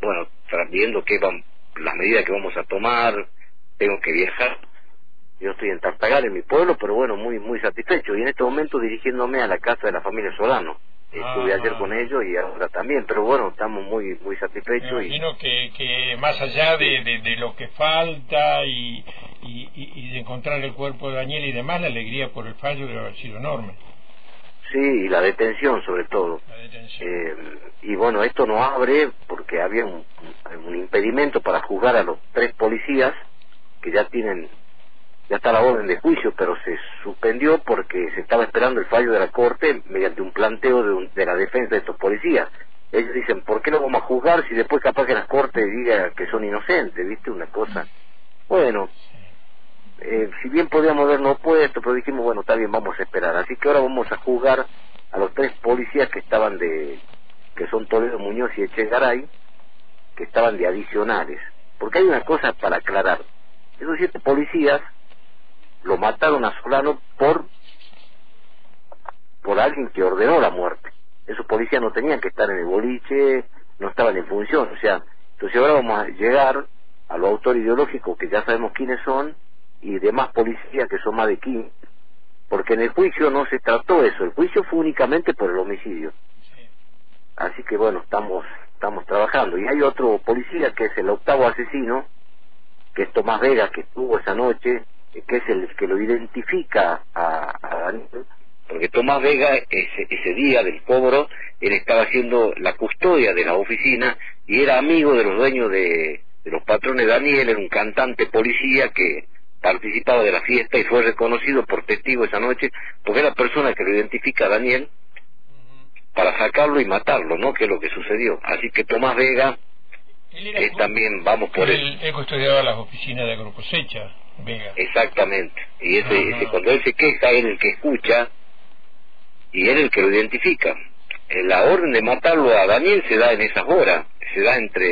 bueno, viendo las medidas que vamos a tomar, tengo que viajar. Yo estoy en Tartagal, en mi pueblo, pero bueno, muy muy satisfecho. Y en este momento dirigiéndome a la casa de la familia Solano. Estuve ayer con ellos y ahora también, pero bueno, estamos muy muy satisfechos. Me imagino que más allá de lo que falta y de encontrar el cuerpo de Daniel y demás, la alegría por el fallo debe haber sido enorme. Sí, y la detención sobre todo. Y bueno, esto no abre porque había un impedimento para juzgar a los 3 policías que ya está la orden de juicio, pero se suspendió porque se estaba esperando el fallo de la Corte mediante un planteo de la defensa de estos policías. Ellos dicen, ¿por qué no vamos a juzgar si después capaz que la Corte diga que son inocentes? ¿Viste? Una cosa. Bueno, si bien podíamos habernos opuesto, pero dijimos, bueno, está bien, vamos a esperar. Así que ahora vamos a juzgar a los 3 policías que son Toledo, Muñoz y Echegaray, que estaban de adicionales. Porque hay una cosa para aclarar. Esos 7 policías lo mataron a Solano por alguien que ordenó la muerte. Esos policías no tenían que estar en el boliche, no estaban en función, o sea, entonces ahora vamos a llegar a los autores ideológicos que ya sabemos quiénes son y demás policías que son más de 15, porque en el juicio no se trató eso, el juicio fue únicamente por el homicidio. Así que bueno, estamos trabajando. Y hay otro policía que es el 8º asesino, que es Tomás Vega, que estuvo esa noche, que es el que lo identifica a Daniel, porque Tomás Vega ese día del cobro, él estaba haciendo la custodia de la oficina y era amigo de los dueños de los patrones de Daniel, era un cantante policía que participaba de la fiesta y fue reconocido por testigo esa noche, porque es la persona que lo identifica a Daniel para sacarlo y matarlo, ¿no? Que es lo que sucedió. Así que Tomás Vega también vamos por él. Él custodiaba las oficinas de Agrocosecha, Vega. Exactamente. Y ese cuando él se queja, él es el que escucha y él es el que lo identifica. La orden de matarlo a Daniel se da en esas horas, se da entre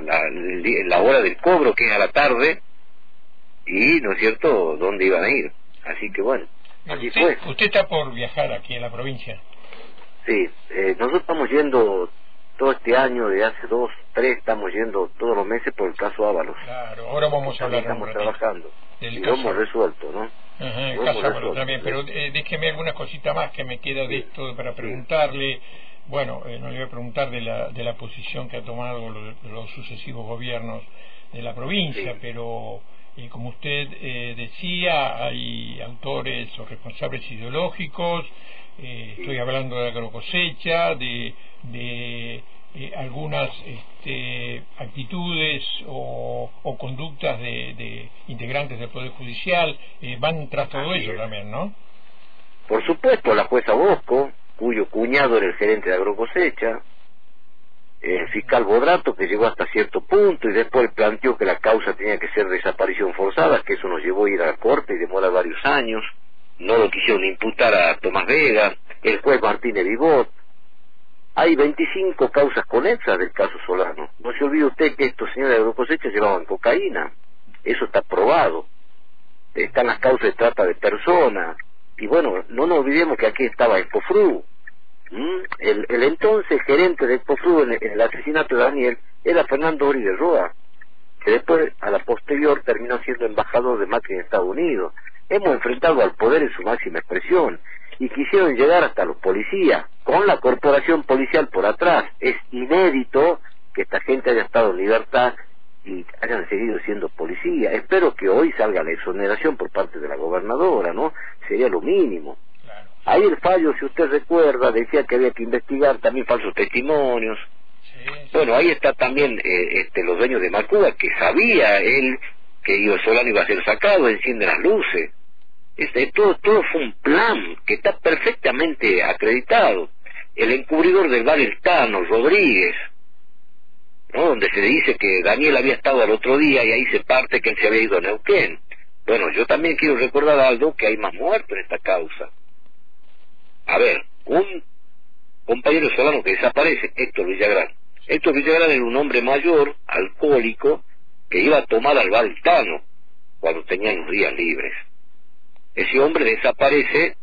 la hora del cobro, que es a la tarde, y, ¿no es cierto?, dónde iban a ir. Así que bueno, así fue. ¿Usted está por viajar aquí en la provincia? Sí, nosotros estamos yendo todo este año, de hace 2, 3, estamos yendo todos los meses por el caso Ábalos. Claro, ahora vamos a hablar estamos trabajando y caso. lo hemos resuelto, ¿no? Ajá, el caso Ábalos también, pero déjeme alguna cosita más que me queda de esto para preguntarle. Bueno, no le voy a preguntar de la posición que ha tomado los sucesivos gobiernos de la provincia, pero como usted decía, hay autores o responsables ideológicos, estoy hablando de Agrocosecha, de algunas actitudes o conductas de integrantes del Poder Judicial, van tras todo ello también, ¿no? Por supuesto, la jueza Bosco, cuyo cuñado era el gerente de Agrocosecha, el fiscal Bodrato, que llegó hasta cierto punto y después planteó que la causa tenía que ser desaparición forzada, que eso nos llevó a ir a la corte y demora varios años. No lo quisieron imputar a Tomás Vega, el juez Martínez Vigot. Hay 25 causas conexas del caso Solano. No se olvide usted que estos señores de Agrocosecha llevaban cocaína, eso está probado. Están las causas de trata de personas, y bueno, no nos olvidemos que aquí estaba Expofru. El entonces gerente de Expofru en el asesinato de Daniel era Fernando Ori de Roa, que después a la posterior terminó siendo embajador de Macri en Estados Unidos. Hemos enfrentado al poder en su máxima expresión y quisieron llegar hasta los policías con la corporación policial por atrás. Es inédito que esta gente haya estado en libertad y hayan seguido siendo policía. Espero que hoy salga la exoneración por parte de la gobernadora, ¿no? Sería lo mínimo. Claro. Ahí el fallo, si usted recuerda, decía que había que investigar también falsos testimonios. Sí. Bueno, ahí está también los dueños de Macuba, que sabía él que Solano iba a ser sacado, enciende las luces. Todo fue un plan que está perfectamente acreditado. El encubridor del bar El Tano, Rodríguez, ¿no? Donde se dice que Daniel había estado al otro día y ahí se parte que él se había ido a Neuquén. Bueno, yo también quiero recordar algo, que hay más muertos en esta causa. A ver, un compañero Solano que desaparece, Héctor Villagrán. Héctor Villagrán era un hombre mayor, alcohólico, que iba a tomar al bar El Tano cuando tenían los días libres. Ese hombre desaparece,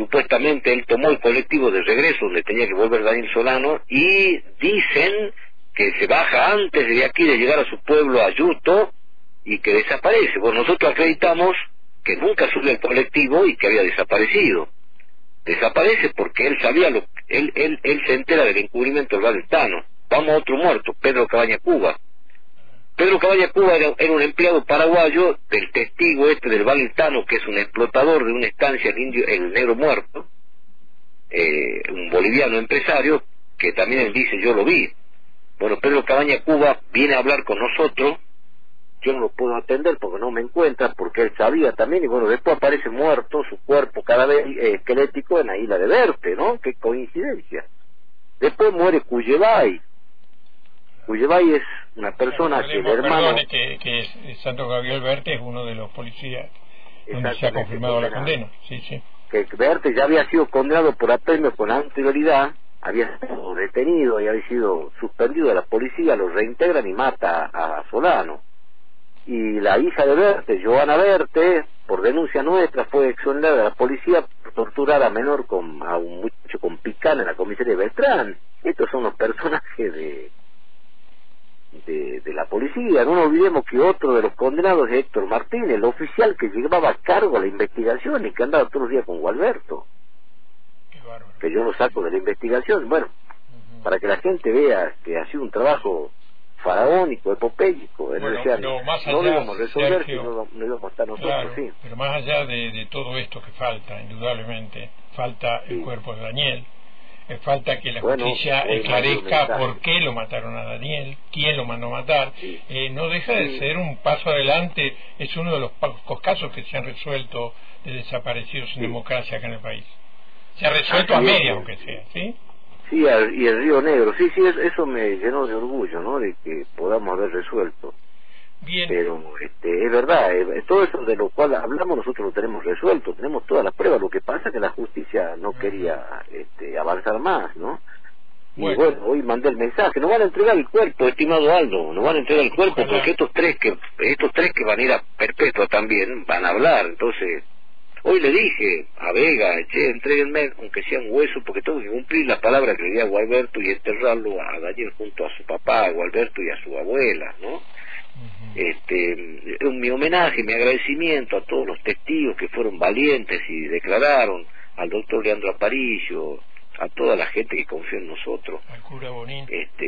supuestamente él tomó el colectivo de regreso donde tenía que volver Daniel Solano, y dicen que se baja antes de aquí de llegar a su pueblo, a Yuto, y que desaparece. Bueno, nosotros acreditamos que nunca subió al colectivo y que había desaparecido. Desaparece porque él sabía él se entera del encubrimiento del Valentano. Vamos a otro muerto, Pedro Cabaña Cuba. Pedro Cabaña Cuba era un empleado paraguayo del testigo del Valentano, que es un explotador de una estancia, el Negro Muerto, un boliviano empresario, que también él dice, yo lo vi. Bueno, Pedro Cabaña Cuba viene a hablar con nosotros, yo no lo puedo atender porque no me encuentra, porque él sabía también, y bueno, después aparece muerto, su cuerpo cada vez esquelético en la isla de Verte, ¿no? Qué coincidencia. Después muere Cuyebay. Cuyebay es una persona que el hermano... Perdone, que Santo Gabriel Verte es uno de los policías donde se ha confirmado la condena. Sí, sí. Que Verte ya había sido condenado por apremio con anterioridad, había sido detenido y había sido suspendido de la policía, lo reintegran y mata a Solano. Y la hija de Verte, Joana Verte, por denuncia nuestra, fue exonerada de la policía por torturar a menor a un muchacho con picana en la comisaría de Beltrán. Estos son los personajes de la policía. No nos olvidemos que otro de los condenados es Héctor Martínez, el oficial que llevaba a cargo la investigación y que andaba todos los días con Gualberto, que yo lo saco de la investigación. Bueno, para que la gente vea que ha sido un trabajo faraónico, epopélico. Bueno, pero más allá, no lo íbamos a resolver, Sergio, si no íbamos a estar nosotros, claro, sí. Pero más allá de todo esto que falta, indudablemente, falta el cuerpo de Daniel, falta que la justicia esclarezca por qué lo mataron a Daniel, quién lo mandó a matar. No deja de ser un paso adelante, es uno de los pocos casos que se han resuelto de desaparecidos en democracia acá en el país. Se ha resuelto a media, aunque sea, ¿sí? Sí, y el Río Negro, sí, eso me llenó de orgullo, ¿no?, de que podamos haber resuelto. Bien. Pero es verdad, todo eso de lo cual hablamos nosotros lo tenemos resuelto, tenemos todas las pruebas. Lo que pasa es que la justicia no quería avanzar más, ¿no? Y bueno, hoy mandé el mensaje, nos van a entregar el cuerpo, estimado Aldo, nos van a entregar el cuerpo, porque estos tres que van a ir a perpetua también van a hablar. Entonces hoy le dije a Vega, entréguenme aunque sea un hueso, porque tengo que cumplir la palabra que le di a Gualberto y enterrarlo a Daniel junto a su papá, a Gualberto y a su abuela, ¿no? Mi homenaje, mi agradecimiento a todos los testigos que fueron valientes y declararon, al doctor Leandro Aparicio, a toda la gente que confió en nosotros. Al cura Bonín.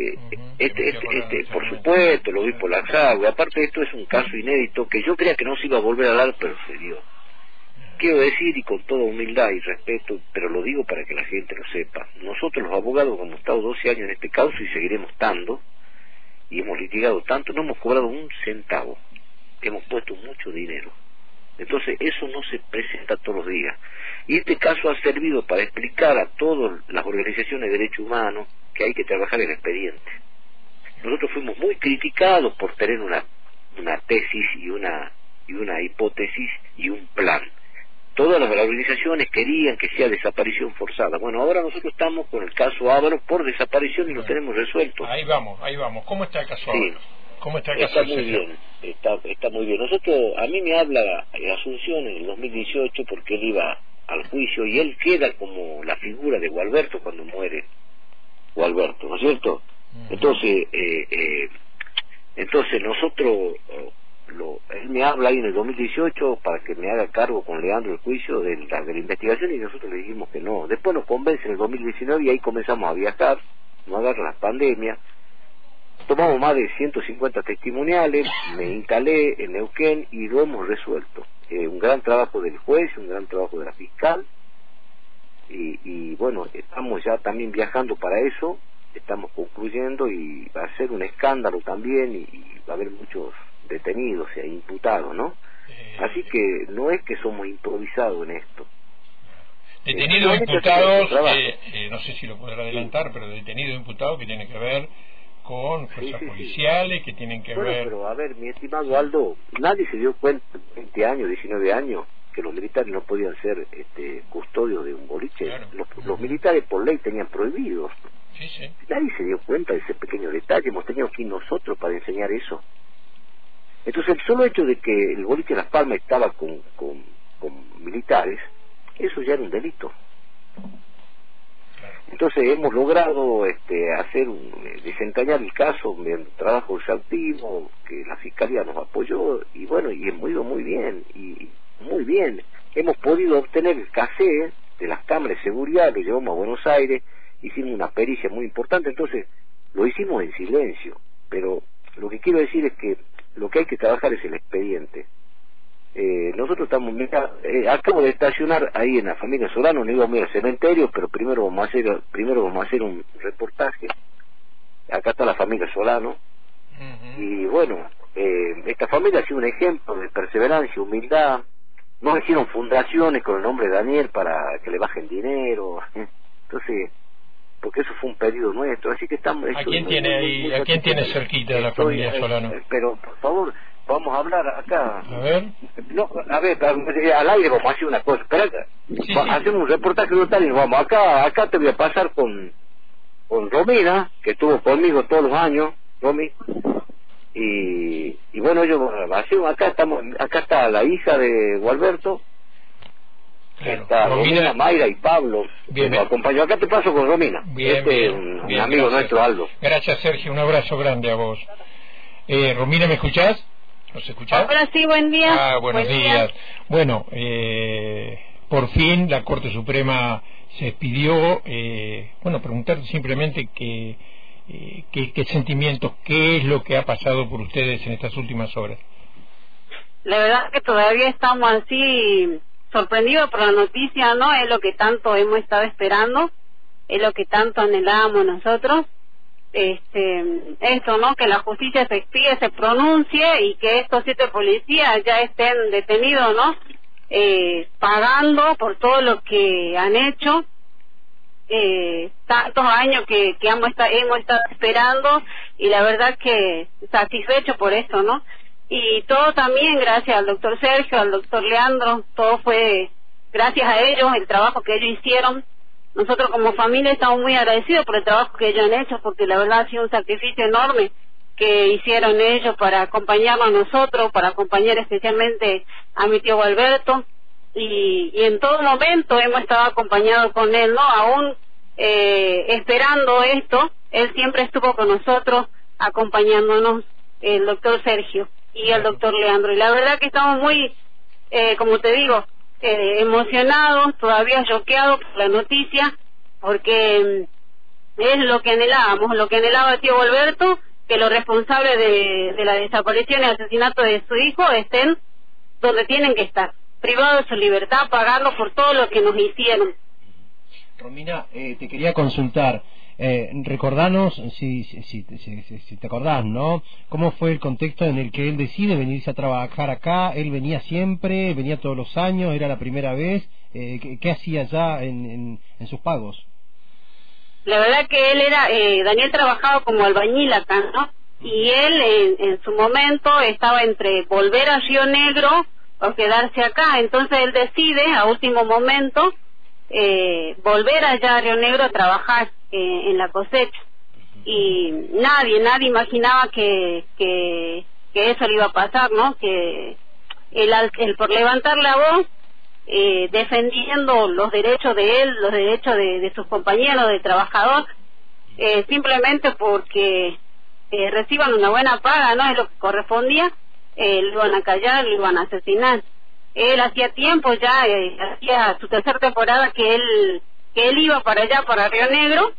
Por supuesto, lo vi por la agua. Aparte, esto es un caso inédito que yo creía que no se iba a volver a dar, pero se dio. Quiero decir, y con toda humildad y respeto, pero lo digo para que la gente lo sepa, nosotros los abogados hemos estado 12 años en este caso y seguiremos estando, y hemos litigado tanto, no hemos cobrado un centavo, hemos puesto mucho dinero. Entonces eso no se presenta todos los días, y este caso ha servido para explicar a todas las organizaciones de derechos humanos que hay que trabajar el expediente. Nosotros fuimos muy criticados por tener una tesis y una hipótesis y un plan. Todas las organizaciones querían que sea desaparición forzada. Bueno, ahora nosotros estamos con el caso Ávaro por desaparición y lo tenemos resuelto. Ahí vamos. ¿Cómo está el caso Ávaro? ¿Cómo está el caso? Está muy bien, está muy bien. A mí me habla Asunción en el 2018 porque él iba al juicio y él queda como la figura de Gualberto cuando muere Gualberto, ¿no es cierto? Entonces nosotros... él me habla ahí en el 2018 para que me haga cargo con Leandro el juicio de la investigación, y nosotros le dijimos que no. Después nos convence en el 2019 y ahí comenzamos a viajar, no agarra la pandemia, tomamos más de 150 testimoniales, me instalé en Neuquén y lo hemos resuelto. Un gran trabajo del juez, un gran trabajo de la fiscal, y bueno, estamos ya también viajando para eso, estamos concluyendo y va a ser un escándalo también y va a haber muchos detenidos e imputados, ¿no? Así que no es que somos improvisados en esto. Detenidos e imputados, no sé si lo podrá adelantar, pero detenidos e imputados que tienen que ver con fuerzas policiales, que tienen que ver... Pero a ver, mi estimado Aldo, nadie se dio cuenta, 20 años, 19 años, que los militares no podían ser custodios de un boliche. Claro. Los militares por ley tenían prohibidos. Nadie se dio cuenta de ese pequeño detalle, hemos tenido que ir nosotros para enseñar eso. Entonces el solo hecho de que el boliche Las Palmas estaba con militares, eso ya era un delito. Entonces hemos logrado desentrañar el caso mediante trabajo exhaustivo, que la Fiscalía nos apoyó, y bueno, y hemos ido muy bien, y muy bien. Hemos podido obtener el cassette de las cámaras de seguridad, lo llevamos a Buenos Aires, hicimos una pericia muy importante, entonces lo hicimos en silencio, pero lo que quiero decir es que lo que hay que trabajar es el expediente. Nosotros estamos, acabo de estacionar ahí en la familia Solano, no íbamos a ir al cementerio, pero primero vamos a hacer un reportaje. Acá está la familia Solano, y bueno, esta familia ha sido un ejemplo de perseverancia, humildad. No hicieron fundaciones con el nombre de Daniel para que le bajen dinero, entonces, porque eso fue un pedido nuestro, así que estamos... ¿A quién tiene cerquita de la familia Solano? Pero, por favor, vamos a hablar acá. A ver. No, a ver, al aire vamos a hacer una cosa. Espera, sí. Hacemos un reportaje total y nos vamos. Acá te voy a pasar con Romina, que estuvo conmigo todos los años, Romy. Y bueno, acá está la hija de Gualberto. Claro. Está Romina, Mayra y Pablo, bien, que nos acompañó. Acá te paso con Romina. Un amigo gracias. Nuestro, Aldo. Gracias, Sergio, un abrazo grande a vos. Romina, ¿me escuchás? ¿Nos escuchás? Ahora sí, buen día. Buenos días. Bueno, por fin la Corte Suprema se despidió. Preguntarte simplemente qué sentimientos, qué es lo que ha pasado por ustedes en estas últimas horas. La verdad que todavía estamos así sorprendidos por la noticia, ¿no? Es lo que tanto hemos estado esperando, es lo que tanto anhelábamos nosotros. Esto, ¿no? Que la justicia se expida, se pronuncie y que estos 7 policías ya estén detenidos, ¿no? Pagando por todo lo que han hecho, tantos años que hemos estado esperando, y la verdad que satisfecho por esto, ¿no? Y todo también gracias al doctor Sergio, al doctor Leandro, todo fue gracias a ellos, el trabajo que ellos hicieron. Nosotros como familia estamos muy agradecidos por el trabajo que ellos han hecho, porque la verdad ha sido un sacrificio enorme que hicieron ellos para acompañarnos a nosotros, para acompañar especialmente a mi tío Gualberto, y en todo momento hemos estado acompañados con él, ¿no? Aún esperando esto, él siempre estuvo con nosotros acompañándonos, el doctor Sergio y el doctor Leandro, y la verdad que estamos muy, como te digo, emocionados, todavía choqueados por la noticia, porque es lo que anhelábamos, lo que anhelaba el tío Gualberto, que los responsables de la desaparición y asesinato de su hijo estén donde tienen que estar, privados de su libertad, pagando por todo lo que nos hicieron. Romina, te quería consultar, recordanos, si te acordás, ¿no? ¿Cómo fue el contexto en el que él decide venirse a trabajar acá? ¿Él venía siempre? ¿Venía todos los años? ¿Era la primera vez? ¿Qué hacía ya en sus pagos? La verdad que él Daniel trabajaba como albañil acá, ¿no? Y él en su momento estaba entre volver a Río Negro o quedarse acá, entonces él decide a último momento volver allá a Río Negro a trabajar en la cosecha, y nadie imaginaba que eso le iba a pasar, ¿no? Que el por levantar la voz, defendiendo los derechos de él, los derechos de sus compañeros de trabajador, simplemente porque reciban una buena paga, ¿no? Es lo que correspondía, lo iban a callar, lo iban a asesinar. Él hacía tiempo ya, hacía su tercera temporada que él iba para allá, para Río Negro,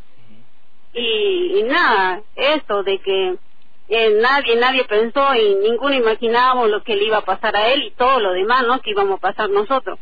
y nada, eso de que nadie pensó y ninguno imaginábamos lo que le iba a pasar a él y todo lo demás, ¿no? Que íbamos a pasar nosotros.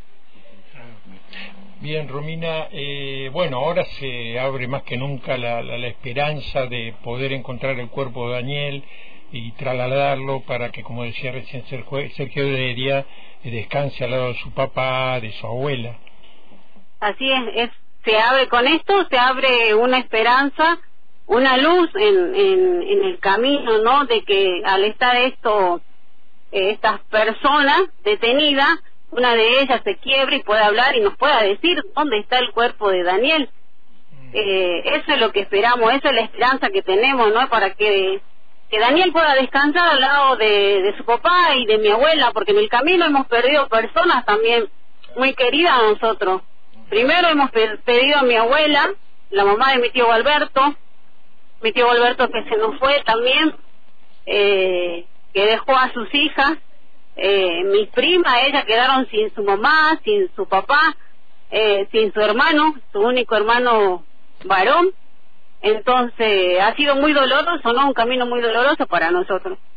Bien, Romina, ahora se abre más que nunca la esperanza de poder encontrar el cuerpo de Daniel y trasladarlo para que, como decía recién Sergio Delia, descanse al lado de su papá, de su abuela. Así se abre con esto, se abre una esperanza, una luz en el camino, ¿no? De que al estar estas personas detenidas, una de ellas se quiebre y pueda hablar y nos pueda decir dónde está el cuerpo de Daniel. Eso es lo que esperamos, esa es la esperanza que tenemos, ¿no? Para que Daniel pueda descansar al lado de su papá y de mi abuela, porque en el camino hemos perdido personas también muy queridas a nosotros. Primero hemos perdido a mi abuela, la mamá de mi tío Alberto que se nos fue también, que dejó a sus hijas, mis primas, ellas quedaron sin su mamá, sin su papá, sin su hermano, su único hermano varón. Entonces ha sido muy doloroso, ¿no? Un camino muy doloroso para nosotros.